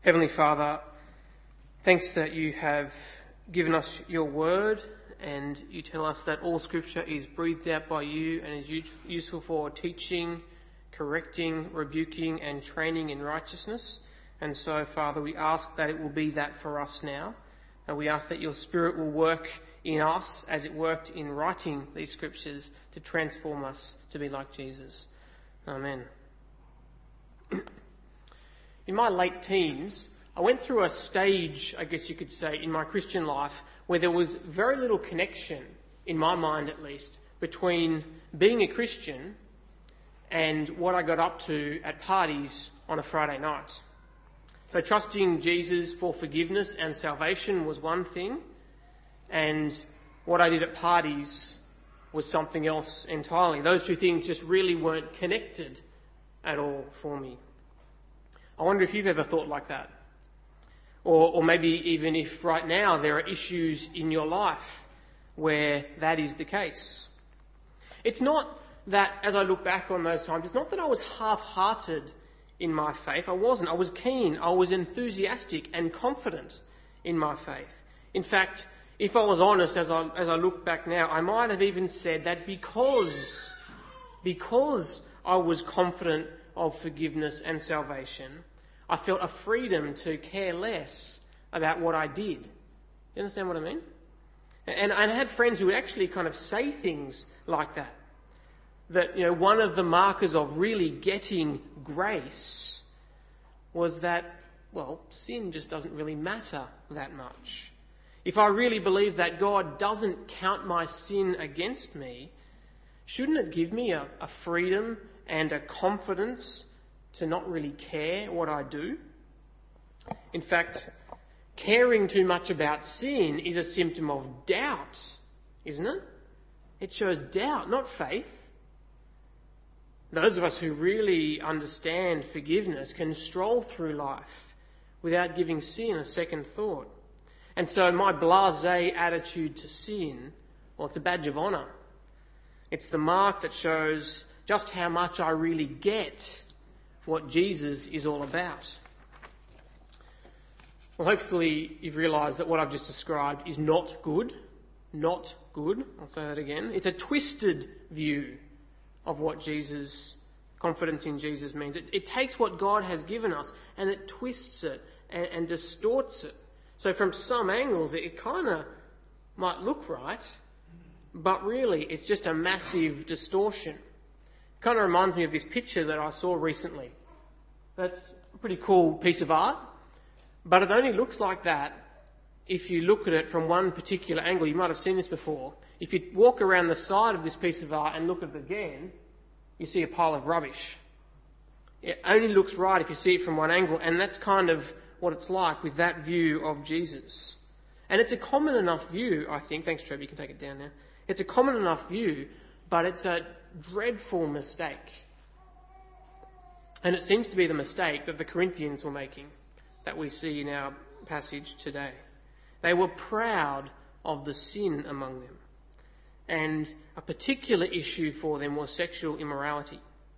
Heavenly Father, thanks that you have given us your word, and you tell us that all scripture is breathed out by you and is useful for teaching, correcting, rebuking and training in righteousness. And so, Father, we ask that it will be that for us now. And we ask that your Spirit will work in us as it worked in writing these scriptures to transform us to be like Jesus. Amen. In my late teens, I went through a stage, I guess you could say, in my Christian life where there was very little connection, in my mind at least, between being a Christian and what I got up to at parties on a Friday night. So trusting Jesus for forgiveness and salvation was one thing, and what I did at parties was something else entirely. Those two things just really weren't connected at all for me. I wonder if you've ever thought like that. Or maybe even if right now there are issues in your life where that is the case. It's not that, as I look back on those times, it's not that I was half-hearted in my faith. I wasn't. I was keen. I was enthusiastic and confident in my faith. In fact, if I was honest, as I look back now, I might have even said that because I was confident of forgiveness and salvation, I felt a freedom to care less about what I did. You understand what I mean? And I had friends who would actually kind of say things like that. That, you know, one of the markers of really getting grace was that, well, sin just doesn't really matter that much. If I really believe that God doesn't count my sin against me, shouldn't it give me a freedom and a confidence to not really care what I do? In fact, caring too much about sin is a symptom of doubt, isn't it? It shows doubt, not faith. Those of us who really understand forgiveness can stroll through life without giving sin a second thought. And so my blasé attitude to sin, well, it's a badge of honour. It's the mark that shows just how much I really get what Jesus is all about. Well, hopefully you've realised that what I've just described is not good. Not good. I'll say that again. It's a twisted view of what confidence in Jesus means. It takes what God has given us and it twists it and distorts it. So from some angles it kind of might look right, but really it's just a massive distortion. It kind of reminds me of this picture that I saw recently. That's a pretty cool piece of art, but it only looks like that if you look at it from one particular angle. You might have seen this before. If you walk around the side of this piece of art and look at it again, you see a pile of rubbish. It only looks right if you see it from one angle, and that's kind of what it's like with that view of Jesus. And it's a common enough view, I think. Thanks, Trevor, you can take it down now. It's a common enough view, but it's a dreadful mistake. And it seems to be the mistake that the Corinthians were making, that we see in our passage today. They were proud of the sin among them. And a particular issue for them was sexual immorality.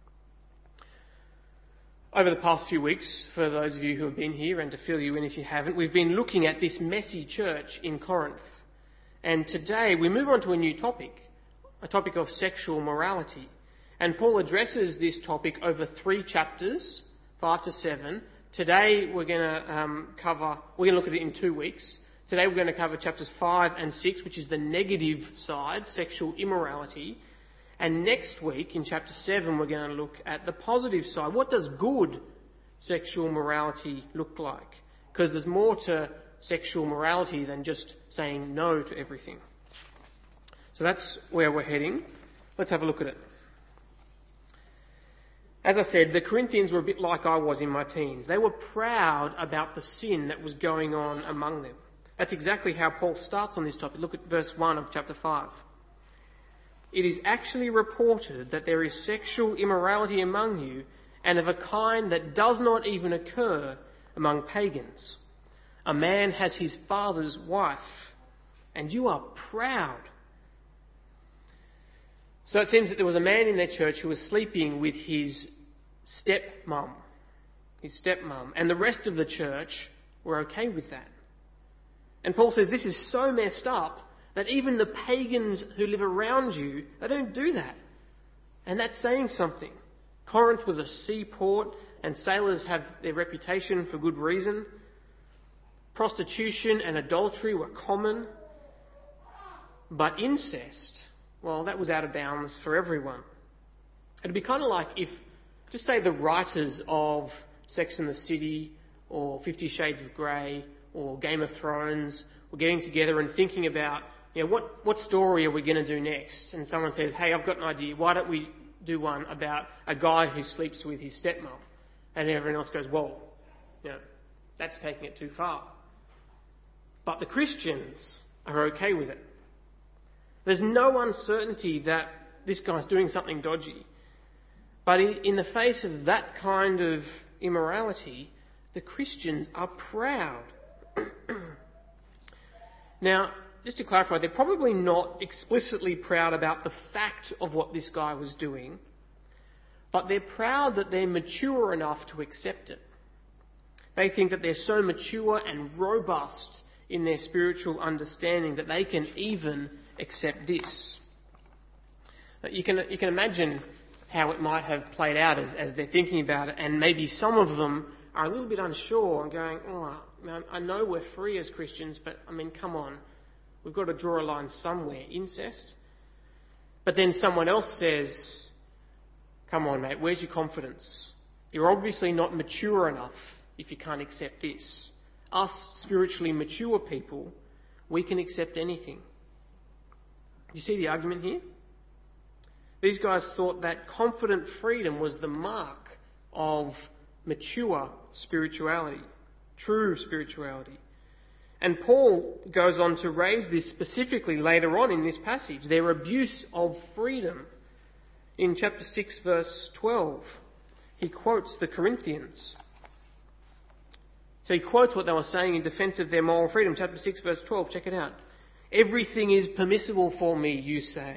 Over the past few weeks, for those of you who have been here, and to fill you in if you haven't, we've been looking at this messy church in Corinth. And today we move on to a new topic, a topic of sexual morality. And Paul addresses this topic over 3 chapters, 5 to 7. Today we're going to look at it in 2 weeks. Today we're going to cover chapters 5 and 6, which is the negative side, sexual immorality. And next week, in chapter 7, we're going to look at the positive side. What does good sexual morality look like? Because there's more to sexual morality than just saying no to everything. So that's where we're heading. Let's have a look at it. As I said, the Corinthians were a bit like I was in my teens. They were proud about the sin that was going on among them. That's exactly how Paul starts on this topic. Look at verse 1 of chapter 5. It is actually reported that there is sexual immorality among you, and of a kind that does not even occur among pagans. A man has his father's wife, and you are proud. So it seems that there was a man in their church who was sleeping with his stepmom. his stepmom, and the rest of the church were okay with that. And Paul says this is so messed up that even the pagans who live around you, they don't do that. And that's saying something. Corinth was a seaport, and sailors have their reputation for good reason. Prostitution and adultery were common. But incest, well, that was out of bounds for everyone. It'd be kind of like if, just say, the writers of Sex and the City or 50 Shades of Grey or Game of Thrones were getting together and thinking about, what story are we going to do next? And someone says, hey, I've got an idea. Why don't we do one about a guy who sleeps with his stepmom? And everyone else goes, whoa, that's taking it too far. But the Christians are okay with it. There's no uncertainty that this guy's doing something dodgy. But in the face of that kind of immorality, the Christians are proud. Now, just to clarify, they're probably not explicitly proud about the fact of what this guy was doing, but they're proud that they're mature enough to accept it. They think that they're so mature and robust in their spiritual understanding that they can even accept this. You can imagine how it might have played out as they're thinking about it, and maybe some of them are a little bit unsure and going, I know we're free as Christians, but come on, we've got to draw a line somewhere. Incest? But then someone else says, come on, mate, where's your confidence? You're obviously not mature enough if you can't accept this. Us spiritually mature people, we can accept anything. You see the argument here? These guys thought that confident freedom was the mark of mature spirituality, true spirituality. And Paul goes on to raise this specifically later on in this passage, their abuse of freedom. In chapter 6, verse 12, he quotes the Corinthians. So he quotes what they were saying in defence of their moral freedom. Chapter 6, verse 12, check it out. Everything is permissible for me, you say.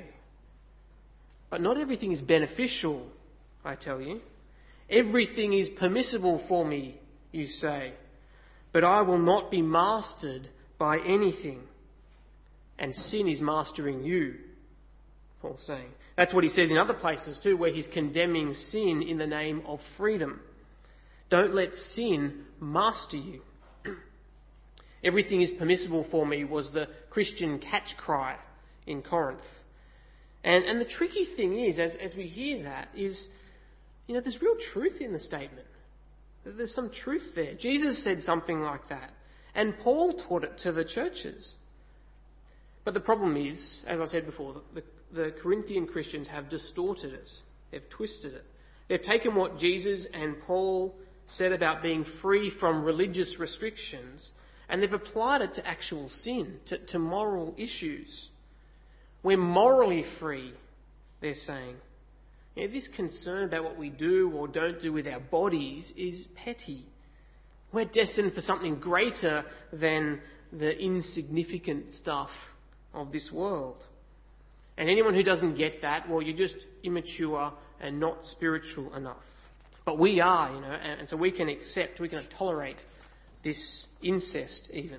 But not everything is beneficial, I tell you. Everything is permissible for me, you say. But I will not be mastered by anything. And sin is mastering you, Paul's saying. That's what he says in other places too, where he's condemning sin in the name of freedom. Don't let sin master you. Everything is permissible for me was the Christian catch cry in Corinth. And the tricky thing is, as we hear that, is, there's real truth in the statement. There's some truth there. Jesus said something like that. And Paul taught it to the churches. But the problem is, as I said before, the Corinthian Christians have distorted it. They've twisted it. They've taken what Jesus and Paul said about being free from religious restrictions, and they've applied it to actual sin, to moral issues. We're morally free, they're saying. This concern about what we do or don't do with our bodies is petty. We're destined for something greater than the insignificant stuff of this world. And anyone who doesn't get that, well, you're just immature and not spiritual enough. But we are, and so we can accept, we can tolerate this incest even.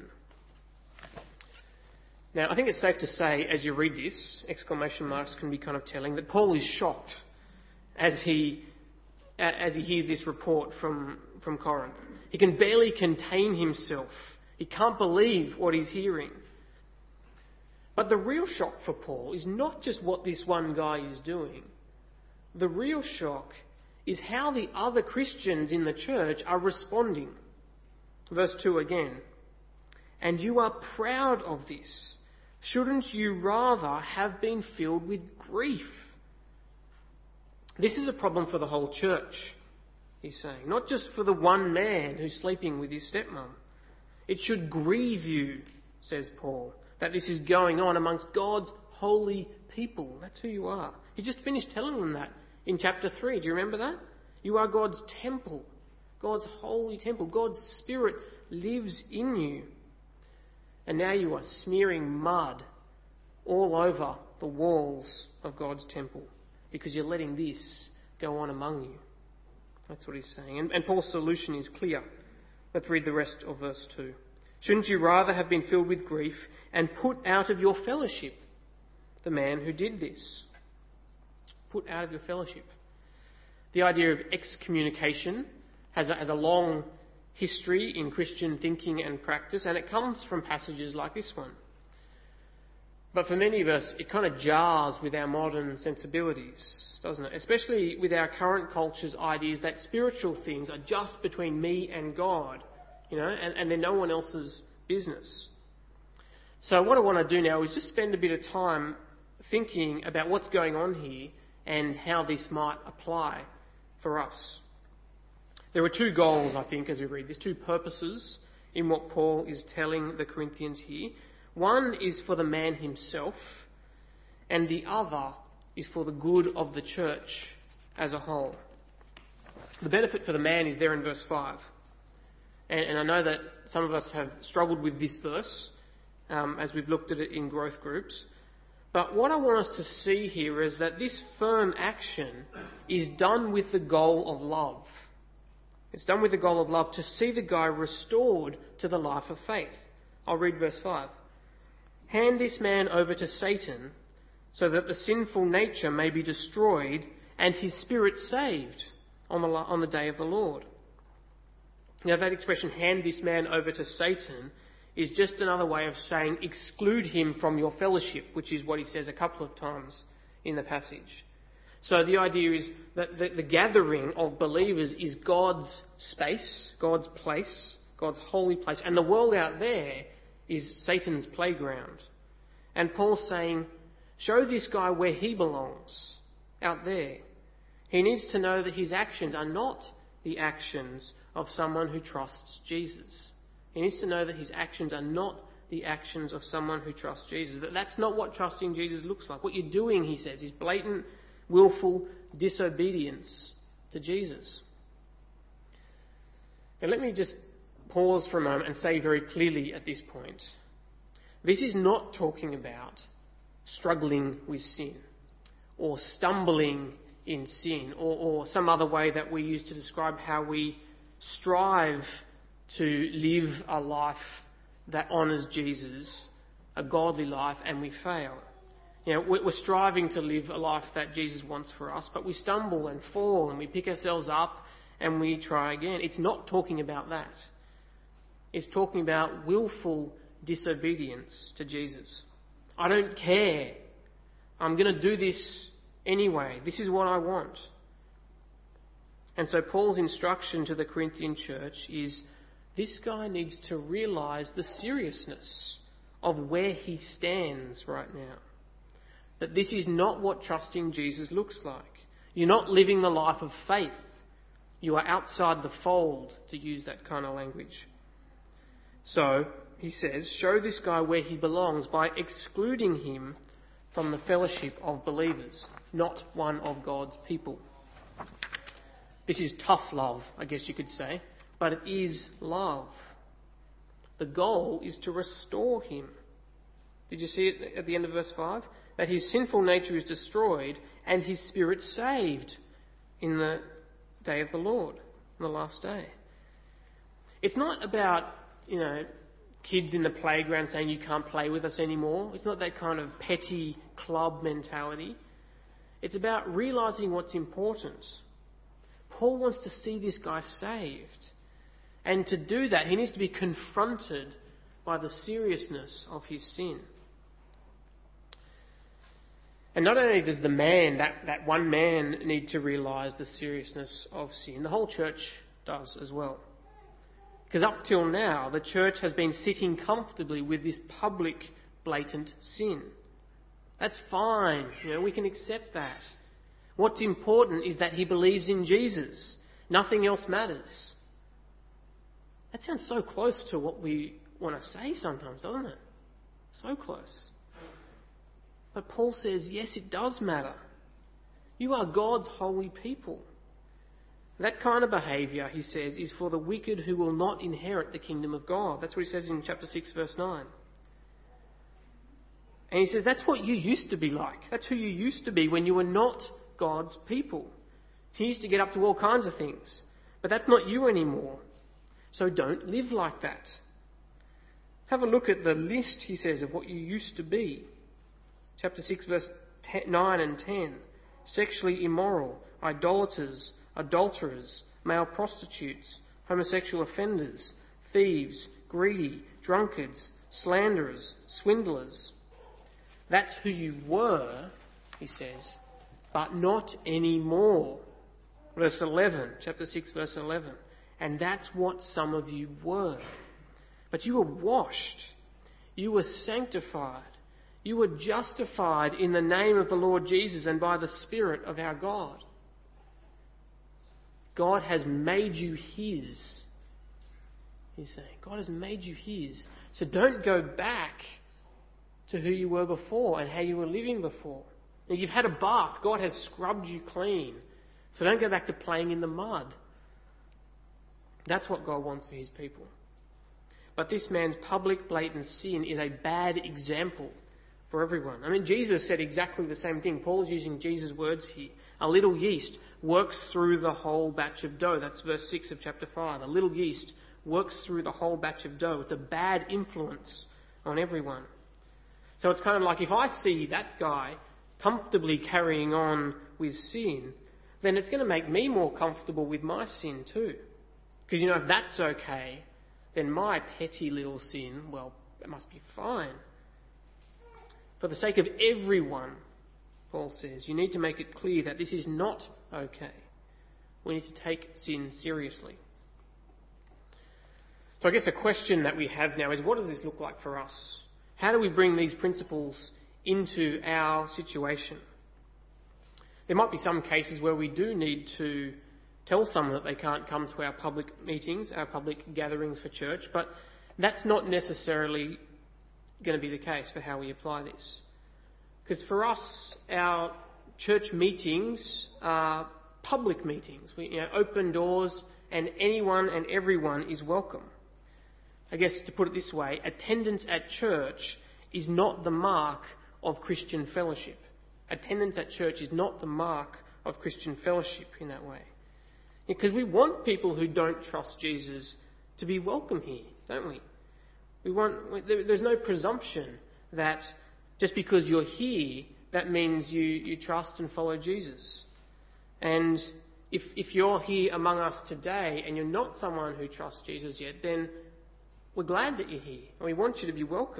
Now, I think it's safe to say, as you read this, exclamation marks can be kind of telling, that Paul is shocked as he hears this report from Corinth. He can barely contain himself. He can't believe what he's hearing. But the real shock for Paul is not just what this one guy is doing. The real shock is how the other Christians in the church are responding. Verse 2 again. And you are proud of this. Shouldn't you rather have been filled with grief? This is a problem for the whole church, he's saying. Not just for the one man who's sleeping with his stepmom. It should grieve you, says Paul, that this is going on amongst God's holy people. That's who you are. He just finished telling them that in chapter 3. Do you remember that? You are God's temple, God's holy temple. God's Spirit lives in you. And now you are smearing mud all over the walls of God's temple because you're letting this go on among you. That's what he's saying. And Paul's solution is clear. Let's read the rest of verse 2. Shouldn't you rather have been filled with grief and put out of your fellowship the man who did this? Put out of your fellowship. The idea of excommunication has a long history in Christian thinking and practice, and it comes from passages like this one. But for many of us, it kind of jars with our modern sensibilities, doesn't it? Especially with our current culture's ideas that spiritual things are just between me and God, and they're no one else's business. So what I want to do now is just spend a bit of time thinking about what's going on here and how this might apply for us. There are two goals, I think, as we read this, two purposes in what Paul is telling the Corinthians here. One is for the man himself, and the other is for the good of the church as a whole. The benefit for the man is there in verse 5. And I know that some of us have struggled with this verse as we've looked at it in growth groups. But what I want us to see here is that this firm action is done with the goal of love. It's done with the goal of love to see the guy restored to the life of faith. I'll read verse 5. Hand this man over to Satan so that the sinful nature may be destroyed and his spirit saved on the day of the Lord. Now that expression, hand this man over to Satan, is just another way of saying exclude him from your fellowship, which is what he says a couple of times in the passage. So the idea is that the gathering of believers is God's space, God's place, God's holy place, and the world out there is Satan's playground. And Paul's saying, show this guy where he belongs, out there. He needs to know that his actions are not the actions of someone who trusts Jesus. He needs to know that his actions are not the actions of someone who trusts Jesus. That's not what trusting Jesus looks like. What you're doing, he says, is blatant, willful disobedience to Jesus. Now let me just pause for a moment and say very clearly at this point, this is not talking about struggling with sin or stumbling in sin or some other way that we use to describe how we strive to live a life that honours Jesus, a godly life, and we fail. We're striving to live a life that Jesus wants for us, but we stumble and fall and we pick ourselves up and we try again. It's not talking about that. It's talking about willful disobedience to Jesus. I don't care. I'm going to do this anyway. This is what I want. And so Paul's instruction to the Corinthian church is this guy needs to realise the seriousness of where he stands right now. That this is not what trusting Jesus looks like. You're not living the life of faith. You are outside the fold, to use that kind of language. So, he says, show this guy where he belongs by excluding him from the fellowship of believers, not one of God's people. This is tough love, I guess you could say, but it is love. The goal is to restore him. Did you see it at the end of verse 5? That his sinful nature is destroyed and his spirit saved in the day of the Lord, on the last day. It's not about, kids in the playground saying you can't play with us anymore. It's not that kind of petty club mentality. It's about realising what's important. Paul wants to see this guy saved. And to do that, he needs to be confronted by the seriousness of his sin. And not only does the man, that one man, need to realise the seriousness of sin, the whole church does as well. Because up till now, the church has been sitting comfortably with this public, blatant sin. That's fine. We can accept that. What's important is that he believes in Jesus. Nothing else matters. That sounds so close to what we want to say sometimes, doesn't it? So close. But Paul says, yes, it does matter. You are God's holy people. That kind of behaviour, he says, is for the wicked who will not inherit the kingdom of God. That's what he says in chapter 6, verse 9. And he says, that's what you used to be like. That's who you used to be when you were not God's people. He used to get up to all kinds of things. But that's not you anymore. So don't live like that. Have a look at the list, he says, of what you used to be. Chapter 6, verse 9 and 10. Sexually immoral, idolaters, adulterers, male prostitutes, homosexual offenders, thieves, greedy, drunkards, slanderers, swindlers. That's who you were, he says, but not anymore. Verse 11, chapter 6, verse 11. And that's what some of you were. But you were washed, you were sanctified, you were justified in the name of the Lord Jesus and by the Spirit of our God. God has made you His. He's saying, God has made you His. So don't go back to who you were before and how you were living before. Now, you've had a bath. God has scrubbed you clean. So don't go back to playing in the mud. That's what God wants for His people. But this man's public, blatant sin is a bad example for everyone. I mean, Jesus said exactly the same thing. Paul is using Jesus' words here. A little yeast works through the whole batch of dough. That's verse 6 of chapter 5. A little yeast works through the whole batch of dough. It's a bad influence on everyone. So it's kind of like if I see that guy comfortably carrying on with sin, then it's going to make me more comfortable with my sin too. Because, if that's okay, then my petty little sin, well, it must be fine. For the sake of everyone, Paul says, you need to make it clear that this is not okay. We need to take sin seriously. So I guess a question that we have now is, what does this look like for us? How do we bring these principles into our situation? There might be some cases where we do need to tell someone that they can't come to our public meetings, our public gatherings for church, but that's not necessarily going to be the case for how we apply this. Because for us, our church meetings are public meetings. We open doors and anyone and everyone is welcome. I guess to put it this way, attendance at church is not the mark of Christian fellowship. Attendance at church is not the mark of Christian fellowship in that way. Because we want people who don't trust Jesus to be welcome here, don't we? There's no presumption that just because you're here, that means you trust and follow Jesus. And if you're here among us today and you're not someone who trusts Jesus yet, then we're glad that you're here and we want you to be welcome.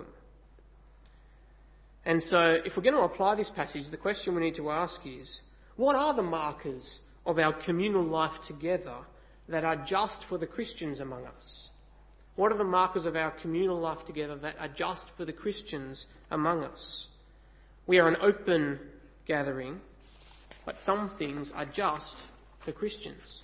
And so if we're going to apply this passage, the question we need to ask is, what are the markers of our communal life together that are just for the Christians among us? What are the markers of our communal life together that are just for the Christians among us? We are an open gathering, but some things are just for Christians.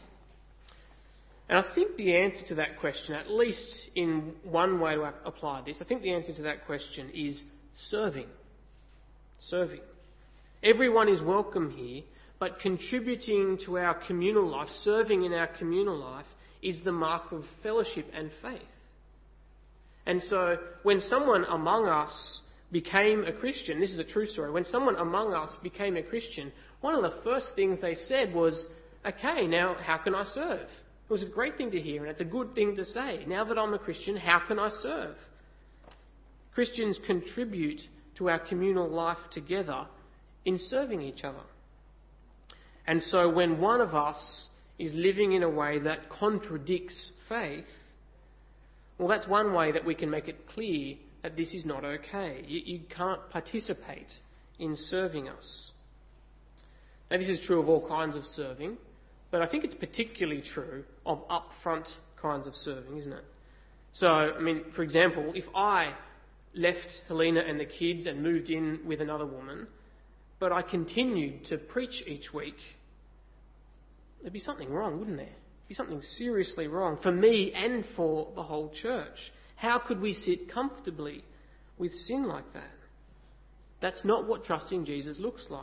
And I think the answer to that question, at least in one way to apply this, I think the answer to that question is serving. Serving. Everyone is welcome here, but contributing to our communal life, serving in our communal life, is the mark of fellowship and faith. And so when someone among us became a Christian, this is a true story, when someone among us became a Christian, one of the first things they said was, okay, now how can I serve? It was a great thing to hear and it's a good thing to say. Now that I'm a Christian, how can I serve? Christians contribute to our communal life together in serving each other. And so when one of us is living in a way that contradicts faith, well, that's one way that we can make it clear that this is not okay. You can't participate in serving us. Now, this is true of all kinds of serving, but I think it's particularly true of upfront kinds of serving, isn't it? So, for example, if I left Helena and the kids and moved in with another woman, but I continued to preach each week, there'd be something wrong, wouldn't there? There'd be something seriously wrong for me and for the whole church. How could we sit comfortably with sin like that? That's not what trusting Jesus looks like.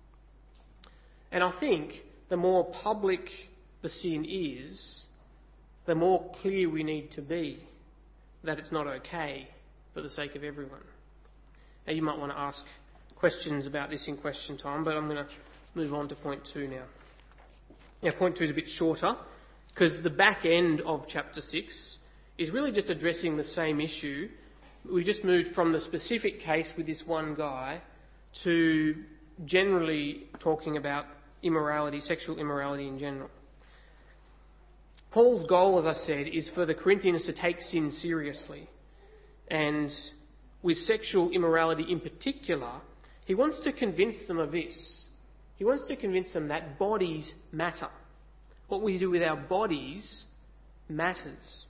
And I think the more public the sin is, the more clear we need to be that it's not okay for the sake of everyone. Now, you might want to ask questions about this in question time, but I'm going to move on to point 2 now. Now, point 2 is a bit shorter, because the back end of chapter 6 is really just addressing the same issue. We just moved from the specific case with this one guy to generally talking about immorality, sexual immorality in general. Paul's goal, as I said, is for the Corinthians to take sin seriously. And with sexual immorality in particular, he wants to convince them of this. He wants to convince them that bodies matter. What we do with our bodies matters.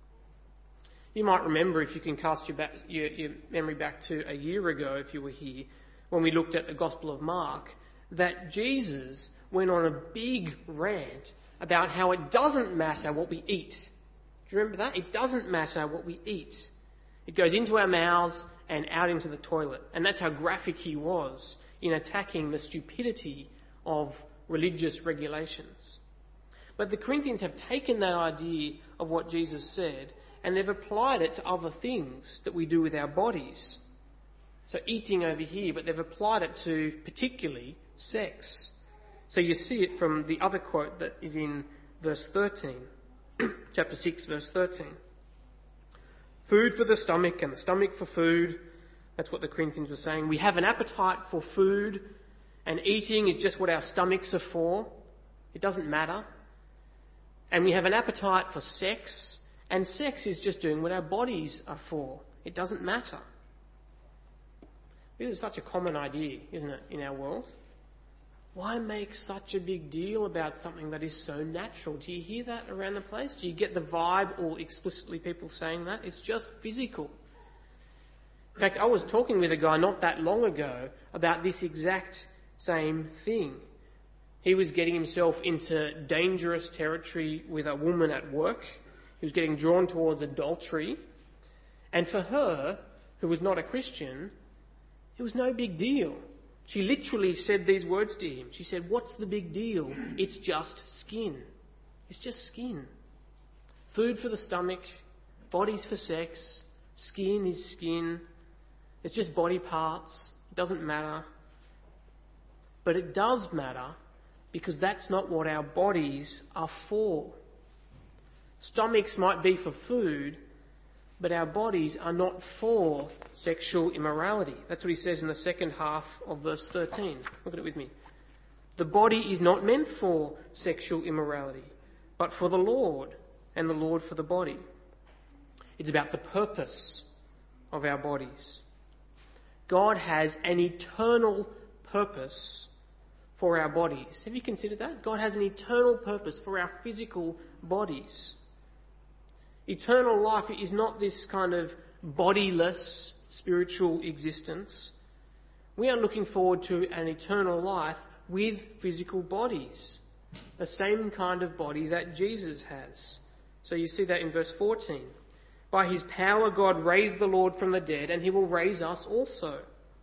You might remember, if you can cast your memory back to a year ago, if you were here, when we looked at the Gospel of Mark, that Jesus went on a big rant about how it doesn't matter what we eat. Do you remember that? It doesn't matter what we eat. It goes into our mouths and out into the toilet. And that's how graphic he was in attacking the stupidity of religious regulations. But the Corinthians have taken that idea of what Jesus said and they've applied it to other things that we do with our bodies. So eating over here, but they've applied it to particularly sex. So you see it from the other quote that is in verse 13, chapter 6, verse 13. Food for the stomach and the stomach for food. That's what the Corinthians were saying. We have an appetite for food, and eating is just what our stomachs are for. It doesn't matter. And we have an appetite for sex, and sex is just doing what our bodies are for. It doesn't matter. This is such a common idea, isn't it, in our world? Why make such a big deal about something that is so natural? Do you hear that around the place? Do you get the vibe, or explicitly people saying that? It's just physical. In fact, I was talking with a guy not that long ago about this exact same thing. He was getting himself into dangerous territory with a woman at work. He was getting drawn towards adultery. And for her, who was not a Christian, it was no big deal. She literally said these words to him. She said, "What's the big deal? It's just skin. It's just skin. Food for the stomach, bodies for sex, skin is skin. It's just body parts. It doesn't matter." But it does matter because that's not what our bodies are for. Stomachs might be for food, but our bodies are not for sexual immorality. That's what he says in the second half of verse 13. Look at it with me. The body is not meant for sexual immorality, but for the Lord, and the Lord for the body. It's about the purpose of our bodies. God has an eternal purpose for our bodies. Have you considered that? God has an eternal purpose for our physical bodies. Eternal life is not this kind of bodiless spiritual existence. We are looking forward to an eternal life with physical bodies. The same kind of body that Jesus has. So you see that in verse 14. By his power God raised the Lord from the dead, and he will raise us also.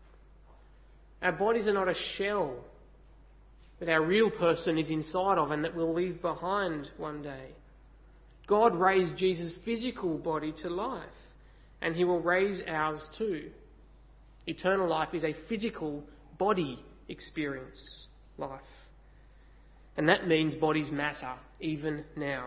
Our bodies are not a shell that our real person is inside of and that we'll leave behind one day. God raised Jesus' physical body to life, and he will raise ours too. Eternal life is a physical body experience life. And that means bodies matter, even now.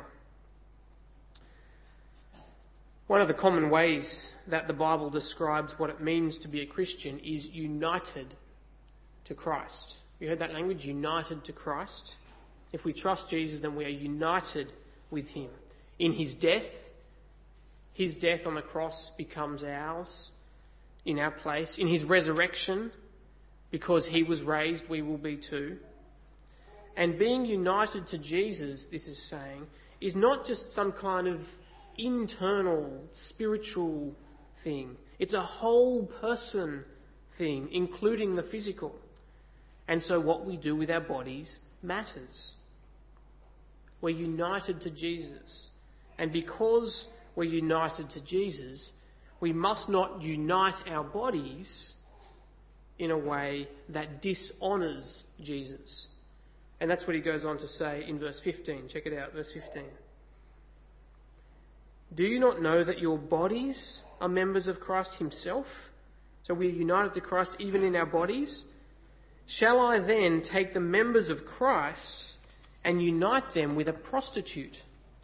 One of the common ways that the Bible describes what it means to be a Christian is united to Christ. You heard that language? United to Christ. If we trust Jesus, then we are united with him. In his death on the cross becomes ours in our place. In his resurrection, because he was raised, we will be too. And being united to Jesus, this is saying, is not just some kind of internal spiritual thing. It's a whole person thing, including the physical. And so what we do with our bodies matters. We're united to Jesus. And because we're united to Jesus, we must not unite our bodies in a way that dishonours Jesus. And that's what he goes on to say in verse 15. Check it out, verse 15. Do you not know that your bodies are members of Christ himself? So we are united to Christ even in our bodies. Shall I then take the members of Christ and unite them with a prostitute.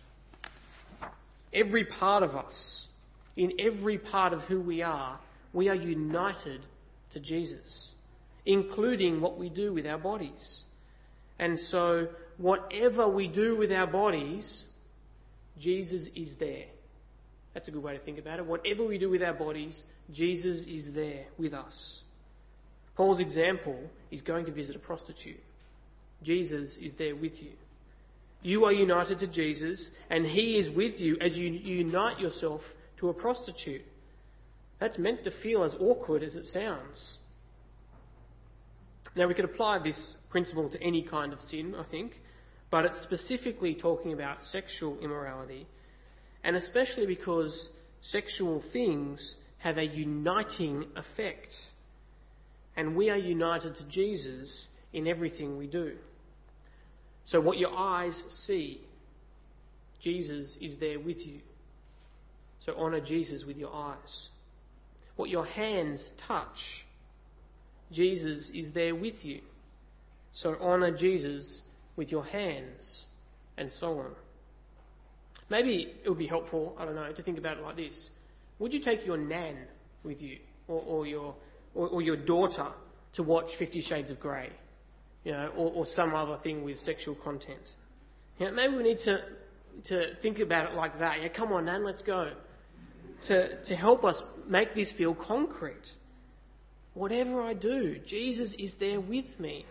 Every part of us, in every part of who we are united to Jesus, including what we do with our bodies. And so, whatever we do with our bodies, Jesus is there. That's a good way to think about it. Whatever we do with our bodies, Jesus is there with us. Paul's example is going to visit a prostitute. Jesus is there with you. You are united to Jesus, and he is with you as you unite yourself to a prostitute. That's meant to feel as awkward as it sounds. Now, we could apply this principle to any kind of sin, I think, but it's specifically talking about sexual immorality, and especially because sexual things have a uniting effect, and we are united to Jesus in everything we do. So what your eyes see, Jesus is there with you. So honour Jesus with your eyes. What your hands touch, Jesus is there with you. So honour Jesus with your hands, and so on. Maybe it would be helpful, I don't know, to think about it like this. Would you take your nan with you, or your daughter, to watch 50 Shades of Grey? Or some other thing with sexual content. Maybe we need to think about it like that. Come on, Nan, let's go. To help us make this feel concrete. Whatever I do, Jesus is there with me.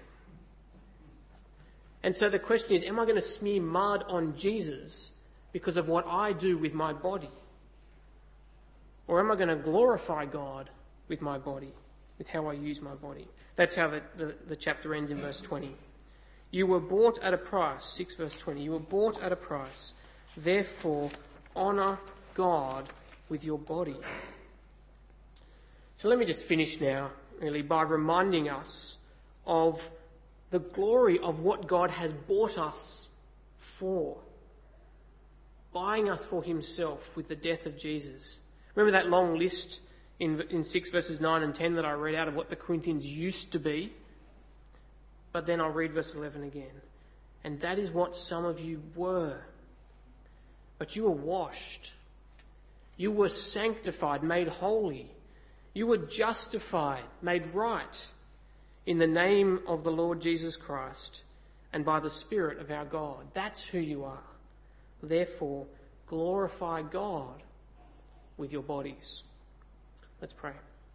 And so the question is, am I going to smear mud on Jesus because of what I do with my body? Or am I going to glorify God with my body, with how I use my body? That's how the chapter ends in verse 20. You were bought at a price, 6 verse 20, you were bought at a price, therefore honour God with your body. So let me just finish now, really, by reminding us of the glory of what God has bought us for, buying us for himself with the death of Jesus. Remember that long list in 6 verses 9 and 10 that I read out of what the Corinthians used to be? But then I'll read verse 11 again. And that is what some of you were. But you were washed. You were sanctified, made holy. You were justified, made right in the name of the Lord Jesus Christ and by the Spirit of our God. That's who you are. Therefore, glorify God with your bodies. Let's pray.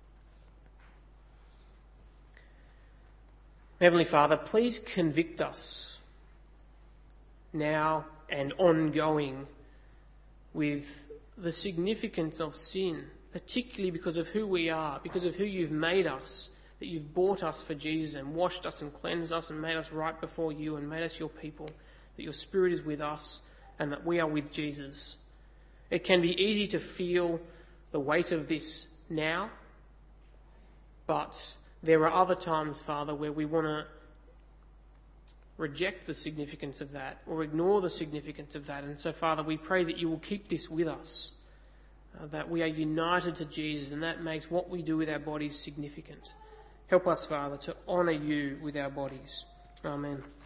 Heavenly Father, please convict us now and ongoing with the significance of sin, particularly because of who we are, because of who you've made us, that you've bought us for Jesus and washed us and cleansed us and made us right before you and made us your people, that your Spirit is with us and that we are with Jesus. It can be easy to feel the weight of this now, but there are other times, Father, where we want to reject the significance of that or ignore the significance of that. And so, Father, we pray that you will keep this with us, that we are united to Jesus, and that makes what we do with our bodies significant. Help us, Father, to honour you with our bodies. Amen.